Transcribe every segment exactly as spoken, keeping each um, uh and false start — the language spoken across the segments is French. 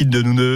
lequel de nous deux ?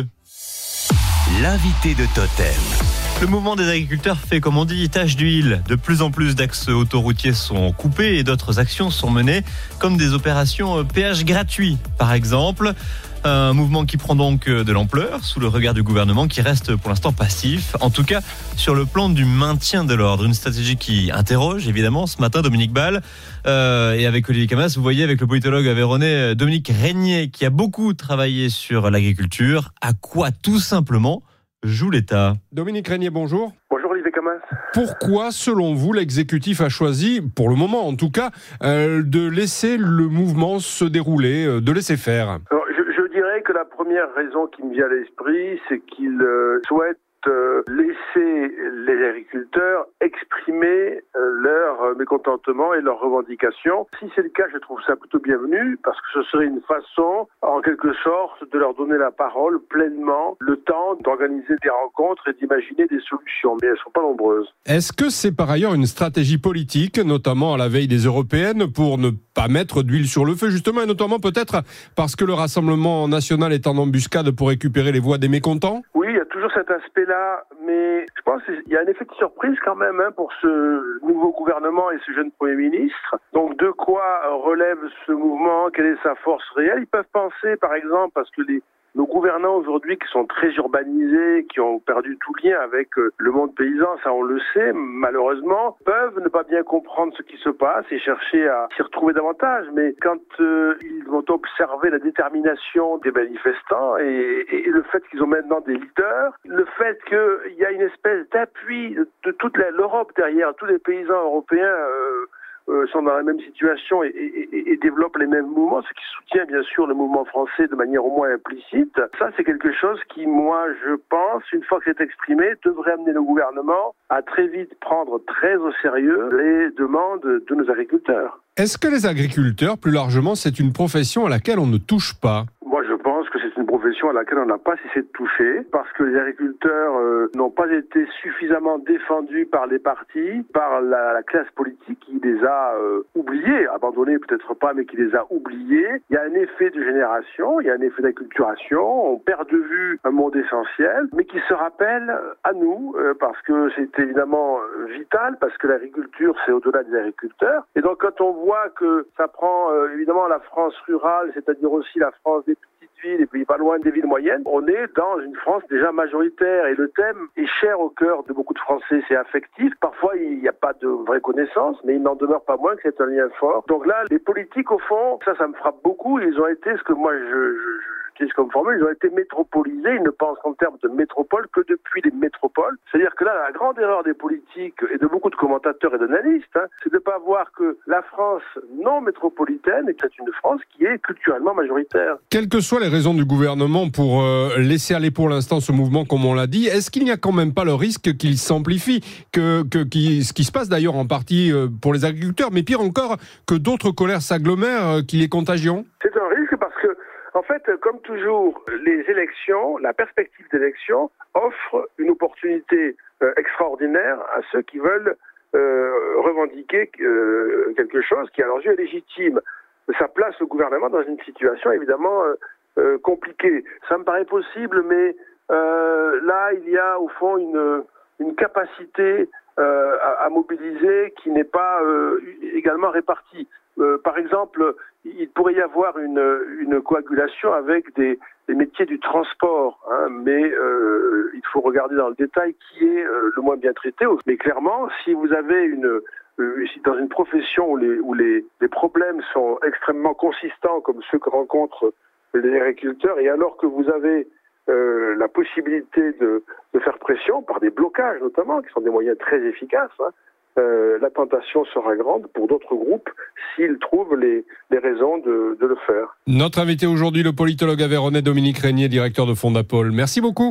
L'invité de Totem. Le mouvement des agriculteurs fait, comme on dit, tache d'huile. De plus en plus d'axes autoroutiers sont coupés et d'autres actions sont menées, comme des opérations péage gratuit, par exemple. Un mouvement qui prend donc de l'ampleur sous le regard du gouvernement qui reste pour l'instant passif. En tout cas, sur le plan du maintien de l'ordre. Une stratégie qui interroge, évidemment, ce matin, Dominique Ball. Euh, et avec Olivier Camas, vous voyez, avec le politologue aveyronnais Dominique Régnier, qui a beaucoup travaillé sur l'agriculture, à quoi tout simplement joue l'État. Dominique Régnier, bonjour. Bonjour Olivier Camas. Pourquoi, selon vous, l'exécutif a choisi, pour le moment en tout cas, euh, de laisser le mouvement se dérouler, euh, de laisser faire ? Alors, je, je dirais que la première raison qui me vient à l'esprit, c'est qu'il euh, souhaite euh, laisser les agriculteurs exprimer euh, leur mécontentement et leurs revendications. Si c'est le cas, je trouve ça plutôt bienvenu, parce que ce serait une façon, en quelque sorte, de leur donner la parole pleinement, le temps d'organiser des rencontres et d'imaginer des solutions, mais elles ne sont pas nombreuses. Est-ce que c'est par ailleurs une stratégie politique, notamment à la veille des européennes, pour ne pas mettre d'huile sur le feu, justement, et notamment peut-être parce que le Rassemblement national est en embuscade pour récupérer les voix des mécontents ? Oui, il y a toujours cet aspect-là, mais je pense qu'il y a un effet de surprise quand même hein, pour ce nouveau gouvernement et ce jeune Premier ministre. Donc de quoi relève ce mouvement ? Quelle est sa force réelle ? Ils peuvent penser, par exemple, parce que les nos gouvernants aujourd'hui qui sont très urbanisés, qui ont perdu tout lien avec le monde paysan, ça on le sait, malheureusement, peuvent ne pas bien comprendre ce qui se passe et chercher à s'y retrouver davantage. Mais quand euh, ils vont observer la détermination des manifestants et, et le fait qu'ils ont maintenant des leaders, le fait qu'il y a une espèce d'appui de toute la, l'Europe derrière, tous les paysans européens euh, Euh, sont dans la même situation et, et, et développent les mêmes mouvements, ce qui soutient bien sûr le mouvement français de manière au moins implicite. Ça, c'est quelque chose qui, moi, je pense, une fois que c'est exprimé, devrait amener le gouvernement à très vite prendre très au sérieux les demandes de nos agriculteurs. Est-ce que les agriculteurs, plus largement, c'est une profession à laquelle on ne touche pas ? Moi, je pense que c'est une profession à laquelle on n'a pas cessé de toucher, parce que les agriculteurs euh, n'ont pas été suffisamment défendus par les partis, par la, la classe politique qui les a euh, oubliés, abandonnés peut-être pas, mais qui les a oubliés. Il y a un effet de génération, il y a un effet d'acculturation, on perd de vue un monde essentiel, mais qui se rappelle à nous, euh, parce que c'est évidemment vital, parce que l'agriculture, c'est au-delà des agriculteurs. Et donc, quand on voit que ça prend euh, évidemment la France rurale, c'est-à-dire aussi la France des petites villes et puis pas loin des villes moyennes, on est dans une France déjà majoritaire et le thème est cher au cœur de beaucoup de Français, c'est affectif. Parfois, il n'y a pas de vraie connaissance, mais il n'en demeure pas moins que c'est un lien fort. Donc là, les politiques, au fond, ça, ça me frappe beaucoup. Ils ont été, ce que moi, je... je, je c'est comme formule, ils ont été métropolisés, ils ne pensent en termes de métropole que depuis les métropoles. C'est-à-dire que là, la grande erreur des politiques et de beaucoup de commentateurs et d'analystes, hein, c'est de ne pas voir que la France non métropolitaine est une France qui est culturellement majoritaire. Quelles que soient les raisons du gouvernement pour euh, laisser aller pour l'instant ce mouvement, comme on l'a dit, est-ce qu'il n'y a quand même pas le risque qu'il s'amplifie, que, que qui, ce qui se passe d'ailleurs en partie euh, pour les agriculteurs, mais pire encore, que d'autres colères s'agglomèrent, euh, qu'il y ait contagion ? C'est un risque parce que en fait, comme toujours, les élections, la perspective d'élection offre une opportunité euh, extraordinaire à ceux qui veulent euh, revendiquer euh, quelque chose qui, à leurs yeux, est légitime. Ça place le gouvernement dans une situation évidemment euh, euh, compliquée. Ça me paraît possible, mais euh, là, il y a au fond une, une capacité euh, à, à mobiliser qui n'est pas euh, également répartie. Euh, par exemple, il pourrait y avoir une, une coagulation avec des, des métiers du transport, hein, mais euh, il faut regarder dans le détail qui est euh, le moins bien traité. Mais clairement, si vous avez une, euh, si dans une profession où, les, où les, les problèmes sont extrêmement consistants, comme ceux que rencontrent les agriculteurs, et alors que vous avez euh, la possibilité de, de faire pression par des blocages notamment, qui sont des moyens très efficaces, hein, Euh, la tentation sera grande pour d'autres groupes s'ils trouvent les, les raisons de, de le faire. Notre invité aujourd'hui, le politologue aveyronnais Dominique Régnier, directeur de Fondapol. Merci beaucoup.